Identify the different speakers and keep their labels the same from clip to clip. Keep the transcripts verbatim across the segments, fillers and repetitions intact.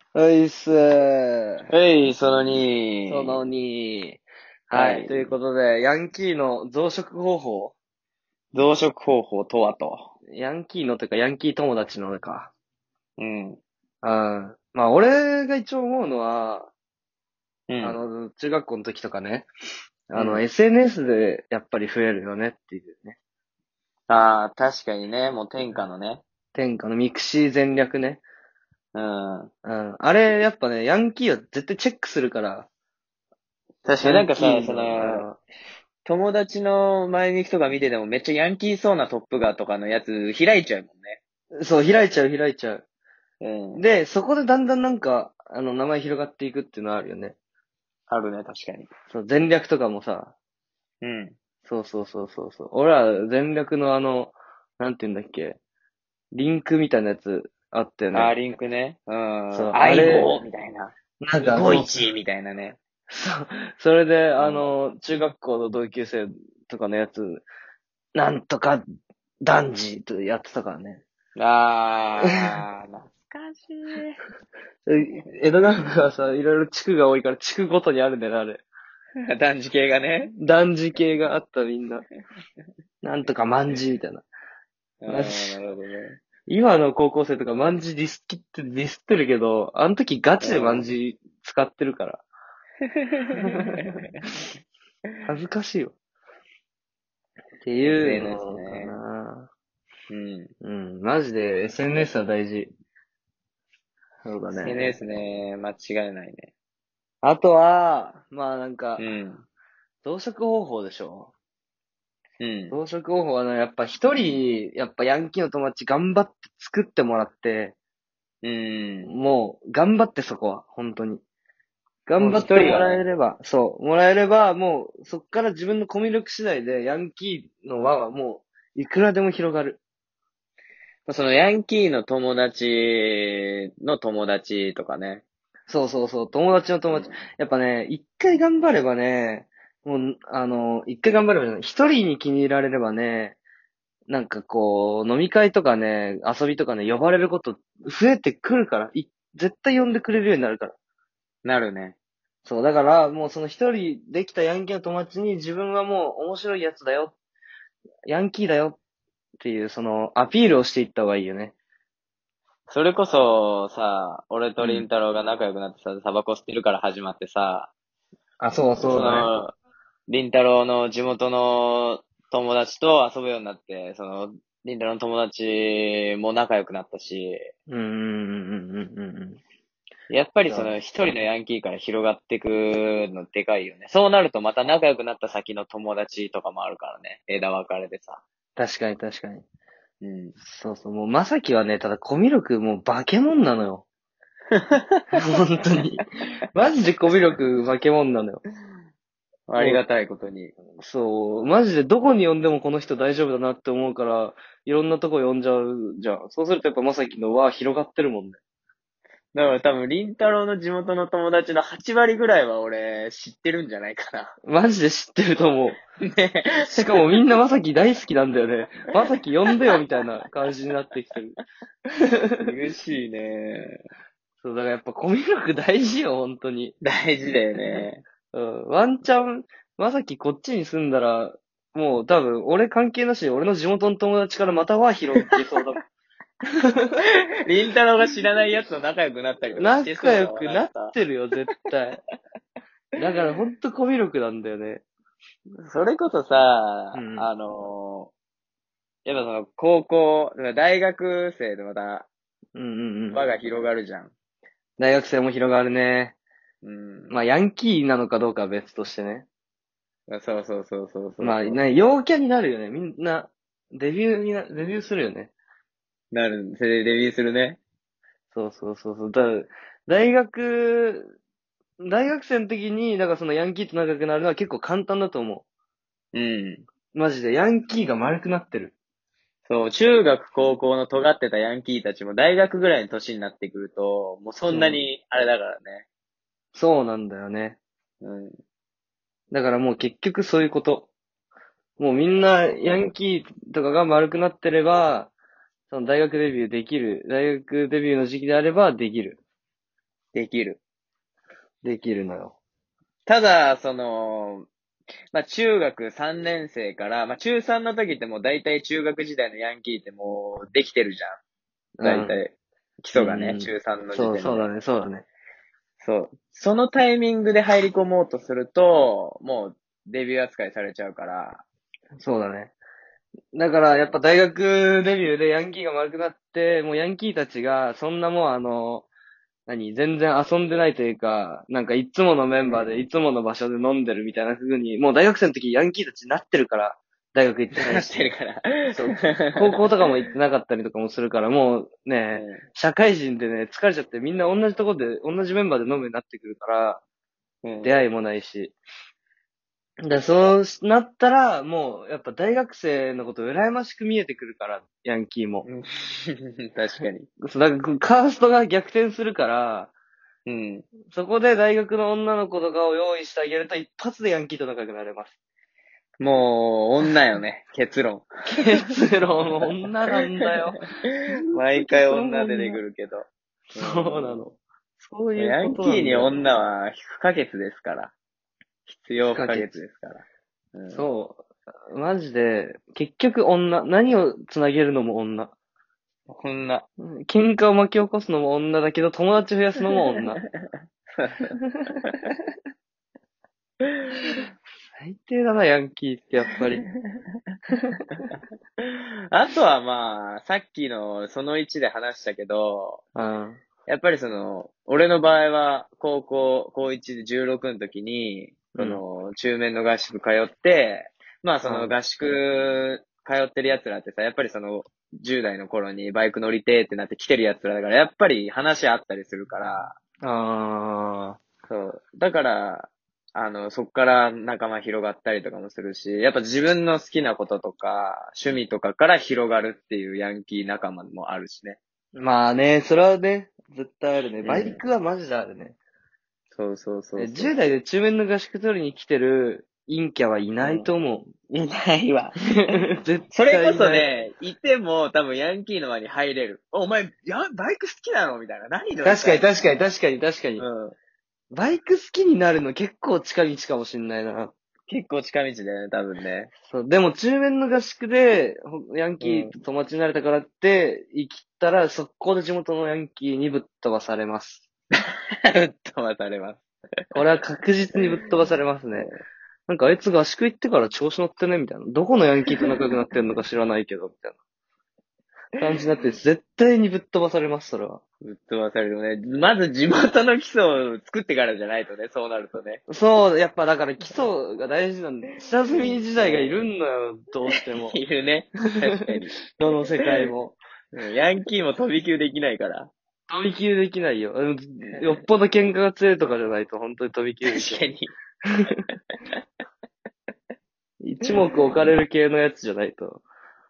Speaker 1: ういっすー。
Speaker 2: えい、そのに。
Speaker 1: そのに。はい。
Speaker 2: はい。
Speaker 1: ということで、ヤンキーの増殖方法。
Speaker 2: 増殖方法とはと。
Speaker 1: ヤンキーのというか、ヤンキー友達のか。
Speaker 2: うん。
Speaker 1: うん。まあ、俺が一応思うのは、
Speaker 2: うん。
Speaker 1: あの、中学校の時とかね、あの、
Speaker 2: うん。
Speaker 1: エスエヌエス でやっぱり増えるよねっていうね。
Speaker 2: ああ、確かにね、もう天下のね。
Speaker 1: 天下のミクシー戦略ね。
Speaker 2: うん。
Speaker 1: うん。あれ、やっぱね、ヤンキーは絶対チェックするから、
Speaker 2: 確かに
Speaker 1: ヤン
Speaker 2: なんかさ、そ
Speaker 1: キーの、
Speaker 2: の、
Speaker 1: あ
Speaker 2: 友達の前に行くとか見ててもめっちゃヤンキーそうなトップガーとかのやつ開いちゃうもんね。
Speaker 1: のそう、開いちゃう、開いちゃう。
Speaker 2: うん。
Speaker 1: で、そこでだんだんなんか、あの、名前広がっていくっていうのはあるよね。
Speaker 2: あるね、確かに。
Speaker 1: そう、全略とかもさ、
Speaker 2: うん。
Speaker 1: そうそうそうそうそう。俺ら全略のあの、なんて言うんだっけ、リンクみたいなやつあったよ
Speaker 2: あー、
Speaker 1: ね。
Speaker 2: リンクね。うん。
Speaker 1: そう、あれ、
Speaker 2: 相棒みたいな。
Speaker 1: なんかそう、
Speaker 2: ニコイチみたいなね。
Speaker 1: そう、それで、
Speaker 2: うん。
Speaker 1: あの、中学校の同級生とかのやつ、なんとか、男児とやってたからね。
Speaker 2: あー、懐かしい。
Speaker 1: え江戸川区はさ、いろいろ地区が多いから地区ごとにあるんだよね、あれ。
Speaker 2: 男児系がね。
Speaker 1: 男児系があったみんな。なんとか万字みたいな。
Speaker 2: あ
Speaker 1: マジ
Speaker 2: あ、なるほどね。
Speaker 1: 今の高校生とか万字ディスってディスってるけど、あの時ガチで万
Speaker 2: うん。
Speaker 1: 字使ってるから。恥ずかしいよ。っていう
Speaker 2: エスエヌエス
Speaker 1: のか
Speaker 2: ね。
Speaker 1: な。
Speaker 2: うん。
Speaker 1: うん、マジで エスエヌエス は大事。そうだね。
Speaker 2: エスエヌエス ね、間違いないね。
Speaker 1: あとは、まあなんか、
Speaker 2: うん。
Speaker 1: 増殖方法でしょ。
Speaker 2: うん。
Speaker 1: 増殖方法はね、やっぱ一人、やっぱヤンキーの友達頑張って作ってもらって、
Speaker 2: うん。
Speaker 1: もう頑張ってそこは、本当に。頑
Speaker 2: もう
Speaker 1: 張っても
Speaker 2: 一人がね、
Speaker 1: らえれば、そう、もらえれば、もう、そっから自分のコミュ力次第で、ヤンキーの輪はもう、いくらでも広がる。
Speaker 2: そのヤンキーの友達の友達とかね。
Speaker 1: そうそうそう、友達の友達。
Speaker 2: うん。
Speaker 1: やっぱね、一回頑張ればね、もう、あの、一回頑張ればね、一人に気に入られればね、なんかこう、飲み会とかね、遊びとかね、呼ばれること増えてくるから、い、絶対呼んでくれるようになるから。
Speaker 2: なるね。
Speaker 1: そう、だから、もうその一人できたヤンキーの友達に自分はもう面白いやつだよ、ヤンキーだよっていう、その、アピールをしていった方がいいよね。
Speaker 2: それこそさ、俺とリン
Speaker 1: うん。
Speaker 2: タロウが仲良くなってさ、タバコ吸ってるから始まってさ、
Speaker 1: あ、そうそうだね。
Speaker 2: その、リンタロウの地元の友達と遊ぶようになって、その、リンタロウの友達も仲良くなったし、
Speaker 1: うん、うん、うん、うん、うんうん。
Speaker 2: やっぱりその
Speaker 1: そう。
Speaker 2: 一人のヤンキーから広がっていくのでかいよね。そうなるとまた仲良くなった先の友達とかもあるからね。枝分かれでさ。
Speaker 1: 確かに確かに。
Speaker 2: うん。
Speaker 1: そうそう、もうまさきはね、ただコミュ力もう化け物なのよ。本当に。マジでコミュ力化け物なのよ。もう、
Speaker 2: ありがたいことに。
Speaker 1: そう、マジでどこに呼んでもこの人大丈夫だなって思うから、いろんなとこ呼んじゃうじゃん。そうするとやっぱまさきの輪広がってるもんね。
Speaker 2: だから多分、リンタロウの地元の友達のはち割ぐらいは俺知ってるんじゃないかな。
Speaker 1: マジで知ってると思う。
Speaker 2: ね。
Speaker 1: しかもみんなまさき大好きなんだよね。まさき呼んでよみたいな感じになってきてる。
Speaker 2: 嬉しいね。
Speaker 1: そう、だからやっぱコミュ力大事よ、本当に。
Speaker 2: 大事だよね。
Speaker 1: うん。ワンチャン、まさきこっちに住んだら、もう多分、俺関係なしに俺の地元の友達からまたは広げそうだもん。
Speaker 2: リンタロウが知らない奴と仲良くなったりとかしてそ
Speaker 1: 仲
Speaker 2: うだわ、
Speaker 1: 良くなっ
Speaker 2: なんか。
Speaker 1: てるよ、絶対。だからほんとコミュ力なんだよね。
Speaker 2: それこそさ、
Speaker 1: うん。
Speaker 2: あのやっぱその高校、大学生でまた
Speaker 1: うんうんうん。
Speaker 2: 輪が広がるじゃん。
Speaker 1: 大学生も広がるね。
Speaker 2: うん。
Speaker 1: まあ、ヤンキーなのかどうかは別としてね。
Speaker 2: そうそうそうそうそう
Speaker 1: まあ、
Speaker 2: そう。
Speaker 1: ね、陽キャになるよね。みんな、デビューにな、デビューするよね。
Speaker 2: なる、それでデビューするね。
Speaker 1: そうそうそうそう。だから大学、大学生の時に、だからそのヤンキーと仲良くなるのは結構簡単だと思
Speaker 2: うん。
Speaker 1: う。マジで、ヤンキーが丸くなってる。
Speaker 2: そう、中学高校の尖ってたヤンキーたちも大学ぐらいの年になってくると、もうそんな
Speaker 1: そう。
Speaker 2: にあれだからね。
Speaker 1: そうなんだよね。
Speaker 2: うん。
Speaker 1: だからもう結局そういうこと。もうみんなヤンキーとかが丸くなってれば、その大学デビューできる。大学デビューの時期であればできる。
Speaker 2: できる。
Speaker 1: できるのよ。
Speaker 2: ただ、その、まあ、中学さんねん生から、まあ、中さんの時ってもう大体中学時代のヤンキーってもうできてるじゃん。
Speaker 1: うん。
Speaker 2: 大体。基
Speaker 1: う
Speaker 2: 礎がね、
Speaker 1: ん。
Speaker 2: 中さんの時
Speaker 1: そう、
Speaker 2: 点で。
Speaker 1: そうだね、そうだね。
Speaker 2: そう。そのタイミングで入り込もうとすると、もうデビュー扱いされちゃうから、
Speaker 1: そうだね。だから、やっぱ大学デビューでヤンキーが丸くなって、もうヤンキーたちが、そんなもんあの、何、全然遊んでないというか、なんかいつものメンバーでいつもの場所で飲んでるみたいな風に、もう大学生の時ヤンキーたちになってるから、大学行ってない
Speaker 2: なってる
Speaker 1: し、
Speaker 2: から。
Speaker 1: そう、高校とかも行ってなかったりとかもするから、もうね、
Speaker 2: う
Speaker 1: 社会人でね、疲れちゃってみんな同じとこで、同じメンバーで飲むようになってくるから、
Speaker 2: ん。うん。
Speaker 1: 出会いもないし。で、そうなったら、もう、やっぱ大学生のこと羨ましく見えてくるから、ヤンキーも。
Speaker 2: うん。確かに。
Speaker 1: そう、だからカーストが逆転するから、
Speaker 2: うん。
Speaker 1: そこで大学の女の子とかを用意してあげると一発でヤンキーと仲良くなれます。
Speaker 2: もう、女よね。結論。
Speaker 1: 結論、女なんだよ。ほんと
Speaker 2: 毎回
Speaker 1: 結論
Speaker 2: 女出てく
Speaker 1: 女。
Speaker 2: るけど。
Speaker 1: そうなの。そういうこと
Speaker 2: ヤンキーに
Speaker 1: なんだよ。
Speaker 2: 女は不可欠ですから。必要不可欠
Speaker 1: 不可欠。
Speaker 2: ですから。うん。
Speaker 1: そう。マジで、結局女。何をつなげるのも女。
Speaker 2: こんな。
Speaker 1: うん喧嘩を巻き起こすのも女だけど、友達増やすのも女。最低だな、ヤンキーってやっぱり。
Speaker 2: あとはまあ、さっきのそのいちで話したけど、
Speaker 1: うん。
Speaker 2: やっぱりその、俺の場合は高校、高いちでじゅうろくの時に、そ
Speaker 1: うん。
Speaker 2: の、中面の合宿通って、まあその
Speaker 1: うん。
Speaker 2: 合宿通ってる奴らってさ、やっぱりその、じゅう代の頃にバイク乗りてーってなって来てる奴らだから、やっぱり話あったりするから、
Speaker 1: あ
Speaker 2: そう。だから、あの、そっから仲間広がったりとかもするし、やっぱ自分の好きなこととか、趣味とかから広がるっていうヤンキー仲間もあるしね。
Speaker 1: ー。まあね、それはね、絶対あるね。バイ
Speaker 2: うん。
Speaker 1: クはマジであるね。
Speaker 2: そうそうそう
Speaker 1: え、
Speaker 2: そう
Speaker 1: じゅう代
Speaker 2: そ
Speaker 1: で中面の合宿取りに来てる陰キャはい
Speaker 2: う。
Speaker 1: ないと思う。
Speaker 2: うん。いないわ。
Speaker 1: 絶
Speaker 2: それこ
Speaker 1: 対いない。
Speaker 2: そね、いても多分ヤンキーの輪に入れる。お、お前、や、バイク好きなのみたいな。何乗り
Speaker 1: 確かに
Speaker 2: たいみたい
Speaker 1: 確かに確かに確かに。
Speaker 2: な。うん。
Speaker 1: バイク好きになるの結構近道かもしんないな。
Speaker 2: 結構近道だよね、多分ね。
Speaker 1: そう、でも中面の合宿で、ほヤン
Speaker 2: うん。
Speaker 1: キーと友達になれたからって、生きたら速攻で地元のヤンキーにぶっ飛ばされます。
Speaker 2: ぶっ飛ばされます。
Speaker 1: これは確実にぶっ飛ばされますね。なんかあいつ合宿行ってから調子乗ってねみたいな。どこのヤンキーと仲良くなってんのか知らないけど、みたいな感じになって、絶対にぶっ飛ばされます、それは。
Speaker 2: ぶっ飛ばされるね。まず地元の基礎を作ってからじゃないとね、そうなるとね。
Speaker 1: そう、やっぱだから基礎が大事なんで、下積み時代がいるんのよ、どうしても。
Speaker 2: いるね。確かに。
Speaker 1: どの世界も。
Speaker 2: うんヤンキーも飛び級できないから。
Speaker 1: 飛び級できないよ。うんよっぽど喧嘩が強いとかじゃないと本当に飛び級できない。
Speaker 2: 確かに。
Speaker 1: 一目置かれる系のやつじゃないと。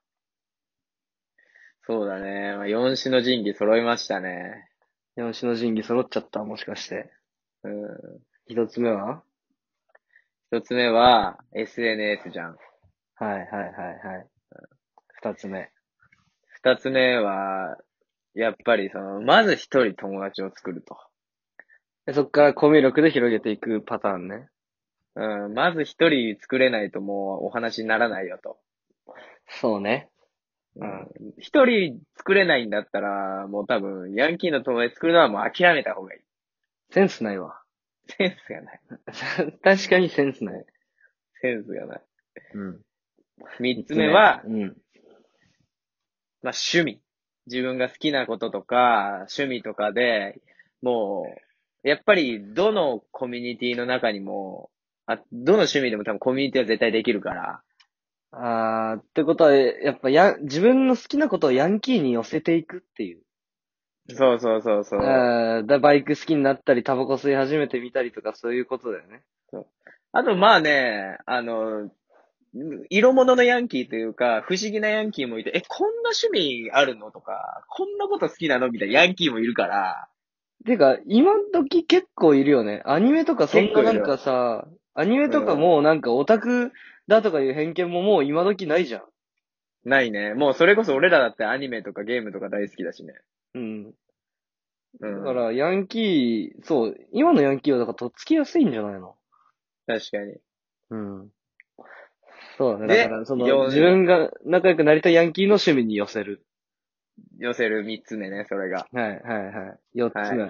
Speaker 2: そうだね。まあ、四種の神器揃いましたね。
Speaker 1: 四種の神器揃っちゃった、もしかして。
Speaker 2: うん。
Speaker 1: 一つ目は
Speaker 2: 一つ目は エスエヌエス じゃん。
Speaker 1: はいはいはいはい。二つ目。
Speaker 2: 二つ目は、やっぱりその、まず一人友達を作ると。
Speaker 1: でそっからコミュ力で広げていくパターンね。
Speaker 2: うん。まず一人作れないともうお話にならないよと。
Speaker 1: そうね。
Speaker 2: うん。
Speaker 1: うん。
Speaker 2: 一人作れないんだったら、もう多分、ヤンキーの友達作るのはもう諦めた方がいい。
Speaker 1: センスないわ。
Speaker 2: センスがない。
Speaker 1: 確かにセンスない。
Speaker 2: センスがない。
Speaker 1: うん。
Speaker 2: 三つ
Speaker 1: 三つ目。
Speaker 2: 目は、
Speaker 1: うん。
Speaker 2: まあ、趣味。自分が好きなこととか、趣味とかで、もう、やっぱり、どのコミュニティの中にも、あ、どの趣味でも多分コミュニティは絶対できるから、
Speaker 1: あー、ってことは、やっぱや、自分の好きなことをヤンキーに寄せていくっていう。
Speaker 2: そうそうそうそう。
Speaker 1: あーだ、バイク好きになったり、タバコ吸い始めてみたりとか、そういうことだよね。
Speaker 2: そうあと、まあね、あの、色物のヤンキーというか、不思議なヤンキーもいて、え、こんな趣味あるのとか、こんなこと好きなのみたいなヤンキーもいるから、
Speaker 1: てか、今時結構いるよね。アニメとかそんななんか
Speaker 2: 結構いる。
Speaker 1: さ、アニメとか
Speaker 2: うん。
Speaker 1: もなんかオタクだとかいう偏見ももう今時ないじゃん。
Speaker 2: ないね。もうそれこそ俺らだってアニメとかゲームとか大好きだしね。
Speaker 1: うん。
Speaker 2: うん。
Speaker 1: だから、ヤンキー、そう、今のヤンキーはだからとっつきやすいんじゃないの？
Speaker 2: 確かに。
Speaker 1: うん。そうだね。だか
Speaker 2: で、
Speaker 1: ら、その、
Speaker 2: よん、
Speaker 1: 自分が仲良くなりたいヤンキーの趣味に寄せる。
Speaker 2: 寄せる三つ目ね、それが。
Speaker 1: はい、はい、はい。四つ
Speaker 2: はい。
Speaker 1: 目。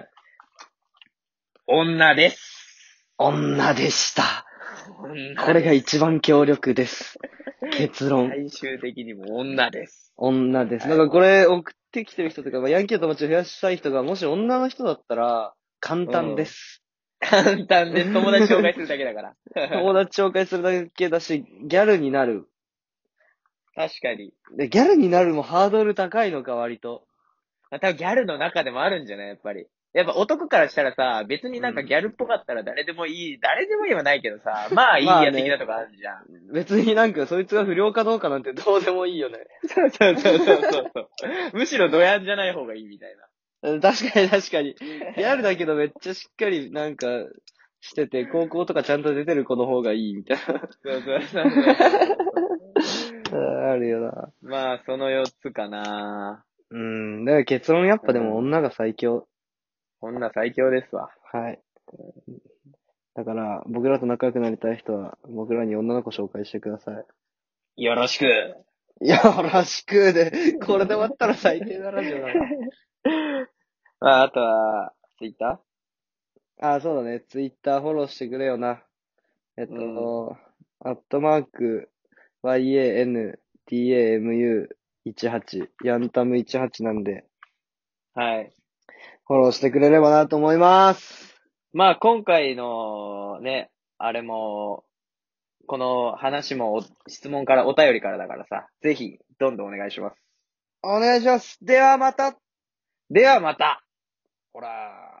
Speaker 2: 女です。
Speaker 1: 女でした。
Speaker 2: 女
Speaker 1: これが
Speaker 2: です。
Speaker 1: 一番強力です。結論。
Speaker 2: 最終的にも女です。
Speaker 1: 女です。だ
Speaker 2: はい。
Speaker 1: からこれ送ってきてる人とか、まあヤンキーの友達を増やしたい人が、もし女の人だったら、簡単で
Speaker 2: うん。
Speaker 1: す。
Speaker 2: 簡単です。友達紹介するだけだから。
Speaker 1: 友達紹介するだけだし、ギャルになる。
Speaker 2: 確かに。
Speaker 1: で、ギャルになるもハードル高いのか、割と。
Speaker 2: まあ、多分ギャルの中でもあるんじゃないやっぱり。やっぱ男からしたらさ、別になんか
Speaker 1: うん。
Speaker 2: ギャルっぽかったら誰でもいい、誰でもいいはないけどさ、まあいい
Speaker 1: まあね、
Speaker 2: や的なとこあるじゃん。
Speaker 1: 別になんかそいつが不良かどうかなんてどうでもいいよね。
Speaker 2: そうそうそうそうそうそう。むしろドヤンじゃない方がいいみたい
Speaker 1: うん確かに確かに。ギャルだけどめっちゃしっかりなんかしてて、高校とかちゃんと出てる子の方がいいみたいな。
Speaker 2: な。そうそうそうそうそう。
Speaker 1: あるよな。
Speaker 2: まあ、そのよっつかな。
Speaker 1: うん。だから結論やっぱでも
Speaker 2: うん。
Speaker 1: 女が最強。
Speaker 2: 女最強ですわ。
Speaker 1: はい。だから僕らと仲良くなりたい人は僕らに女の子紹介してくださ
Speaker 2: よろしく。
Speaker 1: い。よろしくで、これで終わったら最低なラジオだな。
Speaker 2: まあ、あとは、ツイッタ
Speaker 1: あ、そうだね。ツイッターフォローしてくれよな。えっ
Speaker 2: ーうん。
Speaker 1: と、アットマーク、ヤンタムいちはち、ヤンタムいちはちなんで、
Speaker 2: はい。
Speaker 1: フォローしてくれればなと思います。
Speaker 2: まあ、今回のね、あれも、この話もお質問からお便りからだからさ、ぜひ、どんどんお願いします。
Speaker 1: お願いします。ではまた。
Speaker 2: ではまた
Speaker 1: ほら。